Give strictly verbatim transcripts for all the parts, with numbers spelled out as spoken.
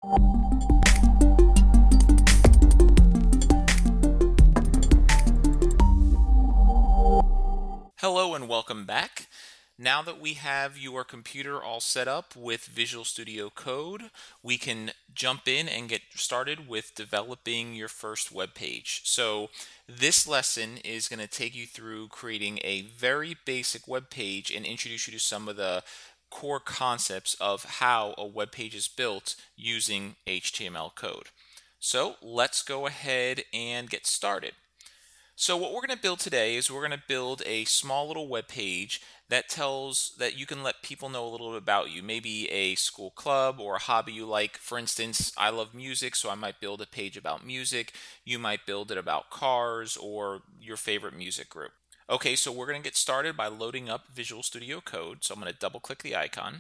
Hello and welcome back. Now that we have your computer all set up with Visual Studio Code, we can jump in and get started with developing your first web page. So this lesson is going to take you through creating a very basic web page and introduce you to some of the core concepts of how a web page is built using H T M L code. So let's go ahead and get started. So what we're going to build today is we're going to build a small little web page that tells that you can let people know a little bit about you, maybe a school club or a hobby you like. For instance, I love music, so I might build a page about music. You might build it about cars or your favorite music group. Okay, so we're going to get started by loading up Visual Studio Code. So I'm going to double click the icon.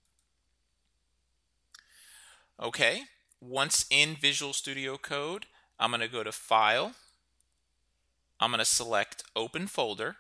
Okay, once in Visual Studio Code, I'm going to go to File. I'm going to select Open Folder.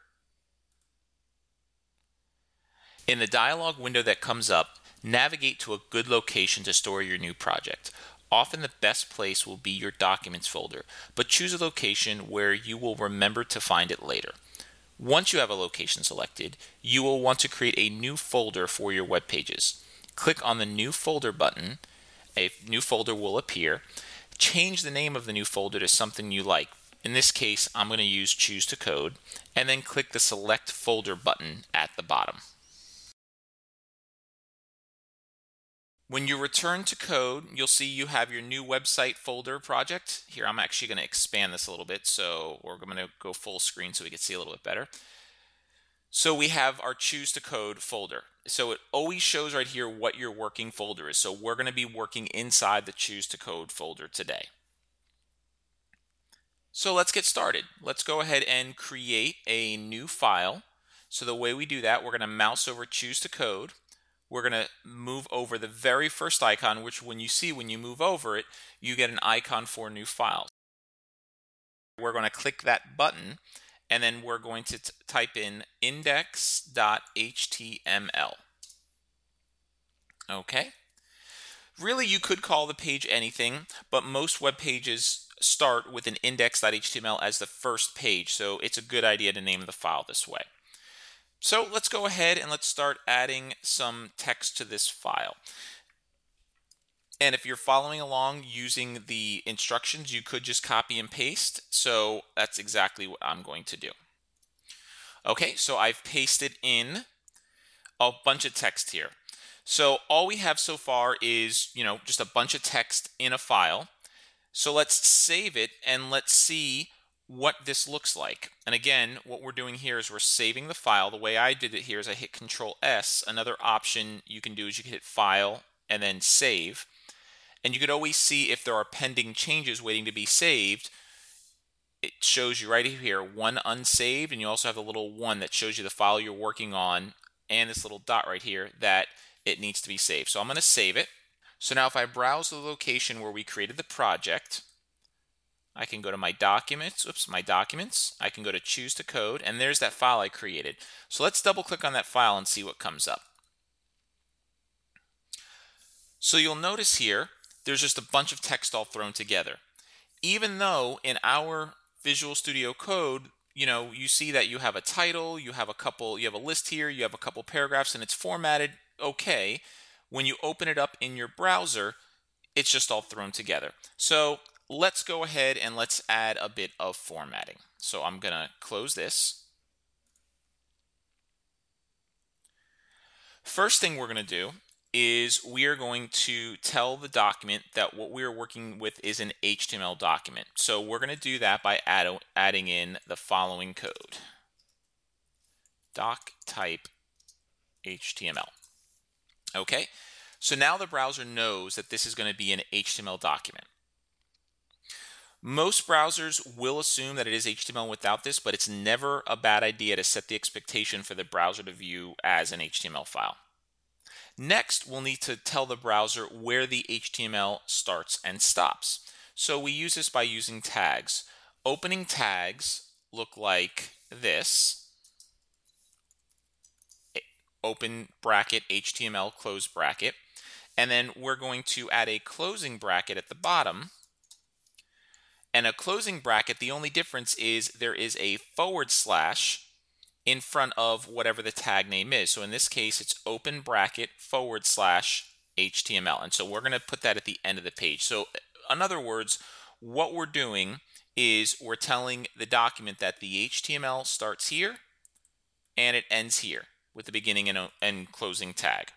In the dialog window that comes up, navigate to a good location to store your new project. Often the best place will be your Documents folder, but choose a location where you will remember to find it later. Once you have a location selected, you will want to create a new folder for your web pages. Click on the New Folder button. A new folder will appear. Change the name of the new folder to something you like. In this case, I'm going to use Choose to Code, and then click the Select Folder button at the bottom. When you return to code, you'll see you have your new website folder project. Here, I'm actually going to expand this a little bit, so we're going to go full screen so we can see a little bit better. So we have our Choose to Code folder. So it always shows right here what your working folder is. So we're going to be working inside the Choose to Code folder today. So let's get started. Let's go ahead and create a new file. So the way we do that, we're going to mouse over Choose to Code. We're going to move over the very first icon, which when you see when you move over it, you get an icon for new files. We're going to click that button, and then we're going to t- type in index dot H T M L. Okay. Really, you could call the page anything, but most web pages start with an index dot H T M L as the first page, so it's a good idea to name the file this way. So let's go ahead and let's start adding some text to this file. And if you're following along using the instructions, you could just copy and paste, so that's exactly what I'm going to do. Okay, so I've pasted in a bunch of text here. So all we have so far is, you know, just a bunch of text in a file. So let's save it and let's see what this looks like. And again, what we're doing here is we're saving the file. The way I did it here is I hit Control S. Another option you can do is you can hit File and then Save. And you could always see if there are pending changes waiting to be saved. It shows you right here, one unsaved, and you also have the little one that shows you the file you're working on and this little dot right here that it needs to be saved. So I'm going to save it. So now if I browse the location where we created the project, I can go to my documents, oops, my documents, I can go to Choose to Code, and there's that file I created. So let's double click on that file and see what comes up. So you'll notice here, there's just a bunch of text all thrown together. Even though in our Visual Studio Code, you know, you see that you have a title, you have a couple, you have a list here, you have a couple paragraphs, and it's formatted okay. When you open it up in your browser, it's just all thrown together. So let's go ahead and let's add a bit of formatting. So I'm going to close this. First thing we're going to do is we are going to tell the document that what we're working with is an H T M L document. So we're going to do that by add, adding in the following code. Doc type H T M L. Okay, so now the browser knows that this is going to be an H T M L document. Most browsers will assume that it is H T M L without this, but it's never a bad idea to set the expectation for the browser to view as an H T M L file. Next, we'll need to tell the browser where the H T M L starts and stops. So we use this by using tags. Opening tags look like this. Open bracket, H T M L, close bracket. And then we're going to add a closing bracket at the bottom. And a closing bracket, the only difference is there is a forward slash in front of whatever the tag name is. So in this case, it's open bracket forward slash H T M L. And so we're going to put that at the end of the page. So in other words, what we're doing is we're telling the document that the H T M L starts here and it ends here with the beginning and, and closing tag.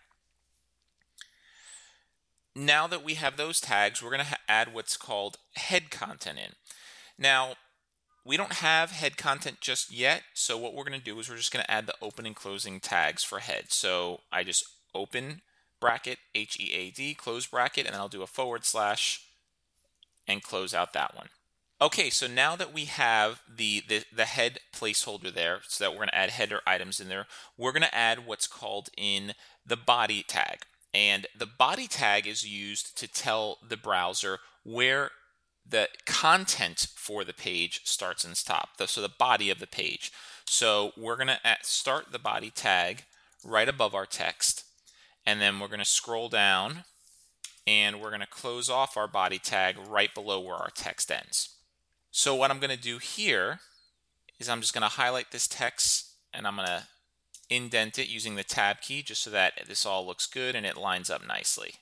Now that we have those tags, we're going to add what's called head content in. Now, we don't have head content just yet, so what we're going to do is we're just going to add the open and closing tags for head. So I just open bracket, H E A D, close bracket, and then I'll do a forward slash and close out that one. Okay, so now that we have the, the, the head placeholder there, so that we're going to add header items in there, we're going to add what's called in the body tag. And the body tag is used to tell the browser where the content for the page starts and stops, so the body of the page. So we're going to start the body tag right above our text, and then we're going to scroll down, and we're going to close off our body tag right below where our text ends. So what I'm going to do here is I'm just going to highlight this text, and I'm going to indent it using the tab key just so that this all looks good and it lines up nicely.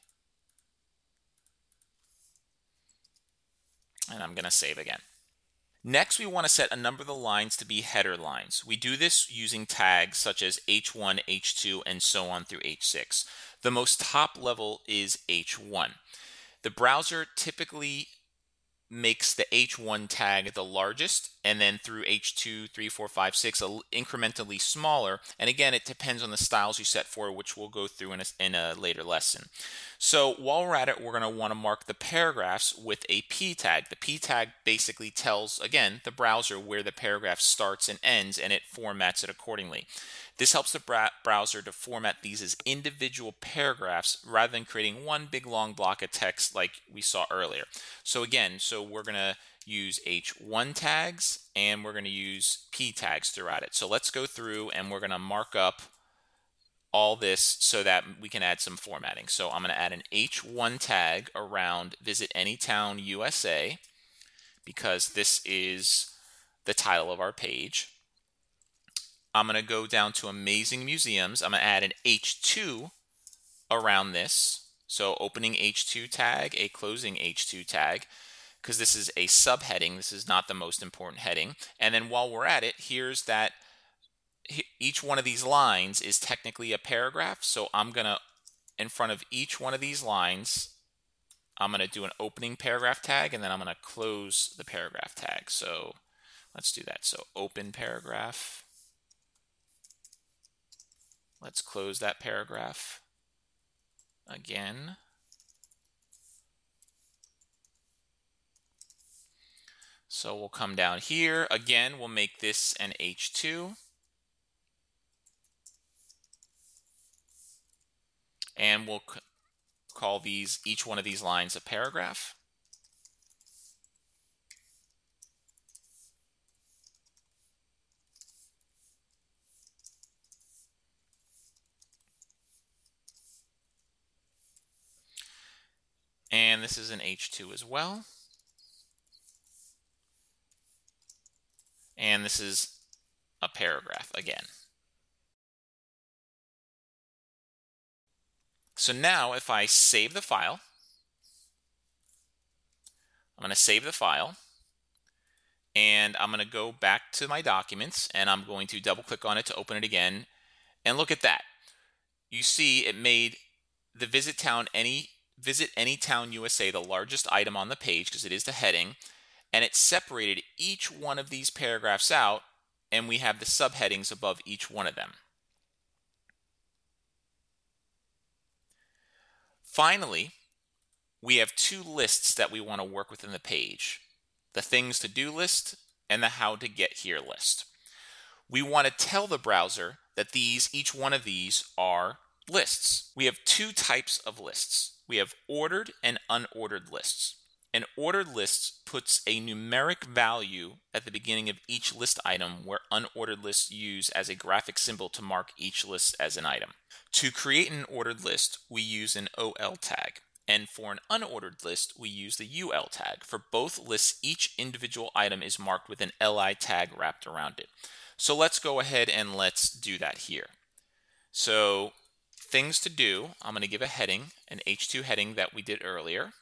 And I'm going to save again. Next, we want to set a number of the lines to be header lines. We do this using tags such as H one, H two, and so on through H six. The most top level is H one. The browser typically makes the H one tag the largest, and then through H two, three, four, five, six, incrementally smaller. And again, it depends on the styles you set for, which we'll go through in a, in a later lesson. So while we're at it, we're going to want to mark the paragraphs with a P tag. The P tag basically tells, again, the browser where the paragraph starts and ends, and it formats it accordingly. This helps the browser to format these as individual paragraphs rather than creating one big long block of text like we saw earlier. So again, so we're going to use H one tags and we're going to use P tags throughout it. So let's go through and we're going to mark up all this so that we can add some formatting. So I'm going to add an H one tag around Visit Anytown U S A because this is the title of our page. I'm going to go down to Amazing Museums. I'm going to add an H two around this. So opening H two tag, a closing H two tag, because this is a subheading. This is not the most important heading. And then while we're at it, here's that each one of these lines is technically a paragraph. So I'm going to, in front of each one of these lines, I'm going to do an opening paragraph tag, and then I'm going to close the paragraph tag. So let's do that. So open paragraph. Let's close that paragraph again. So we'll come down here. Again, we'll make this an H two. And we'll call these, each one of these lines a paragraph. And this is an H two as well. And this is a paragraph again. So now if I save the file, I'm going to save the file, and I'm going to go back to my documents, and I'm going to double click on it to open it again. And look at that. You see it made the Visit Town Any Visit Anytown U S A the largest item on the page because it is the heading, and it separated each one of these paragraphs out, and we have the subheadings above each one of them. Finally, we have two lists that we want to work within the page, the things to do list and the how to get here list. We want to tell the browser that these, each one of these are lists. We have two types of lists. We have ordered and unordered lists. An An ordered list puts a numeric value at the beginning of each list item, where unordered lists use as a graphic symbol to mark each list as an item. To create an ordered list, we use an O L tag. And for an unordered list, we use the U L tag. For both lists, each individual item is marked with an L I tag wrapped around it. So let's go ahead and let's do that here. So things to do, I'm going to give a heading, an H two heading that we did earlier.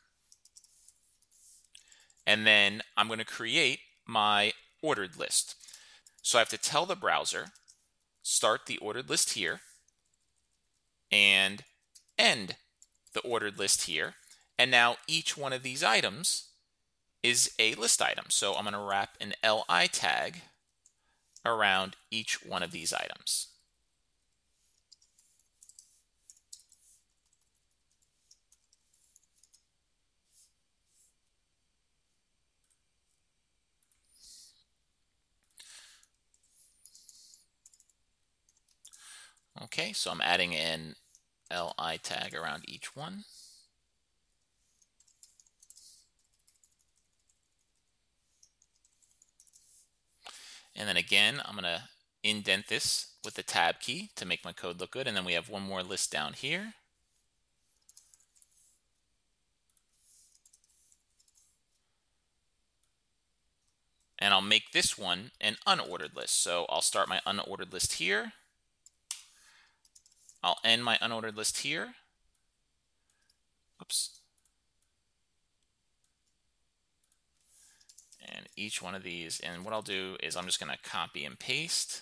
And then I'm going to create my ordered list. So I have to tell the browser, start the ordered list here, and end the ordered list here. And now each one of these items is a list item. So I'm going to wrap an L I tag around each one of these items. Okay, so I'm adding an L I tag around each one. And then again, I'm going to indent this with the tab key to make my code look good. And then we have one more list down here. And I'll make this one an unordered list. So I'll start my unordered list here. I'll end my unordered list here. Oops. And each one of these, and what I'll do is I'm just going to copy and paste.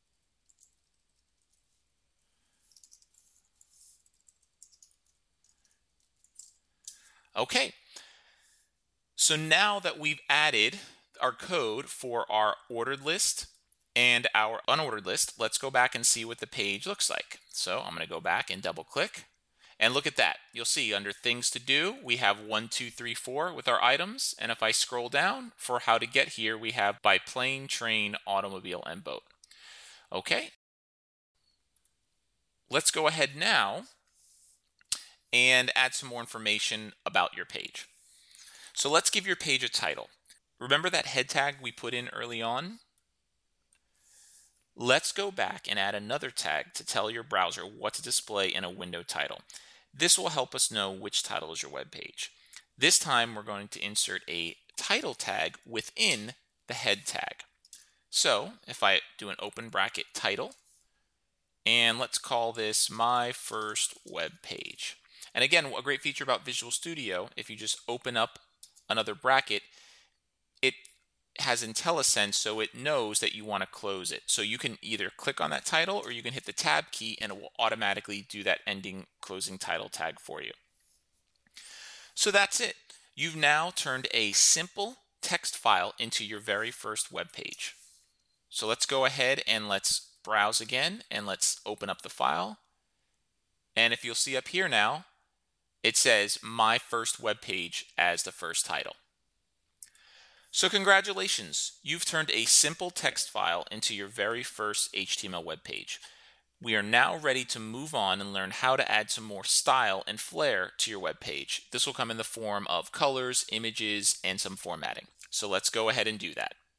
Okay. So now that we've added our code for our ordered list and our unordered list, let's go back and see what the page looks like. So I'm going to go back and double click. And look at that. You'll see under things to do, we have one, two, three, four with our items. And if I scroll down for how to get here, we have by plane, train, automobile, and boat. Okay. Let's go ahead now and add some more information about your page. So let's give your page a title. Remember that head tag we put in early on? Let's go back and add another tag to tell your browser what to display in a window title. This will help us know which title is your web page. This time we're going to insert a title tag within the head tag. So if I do an open bracket title, and let's call this my first web page. And again, a great feature about Visual Studio, if you just open up another bracket, it has IntelliSense, so it knows that you want to close it. So you can either click on that title or you can hit the tab key and it will automatically do that ending closing title tag for you. So that's it. You've now turned a simple text file into your very first web page. So let's go ahead and let's browse again and let's open up the file. And if you'll see up here now, it says my first web page as the first title. So congratulations, you've turned a simple text file into your very first H T M L web page. We are now ready to move on and learn how to add some more style and flair to your web page. This will come in the form of colors, images, and some formatting. So let's go ahead and do that.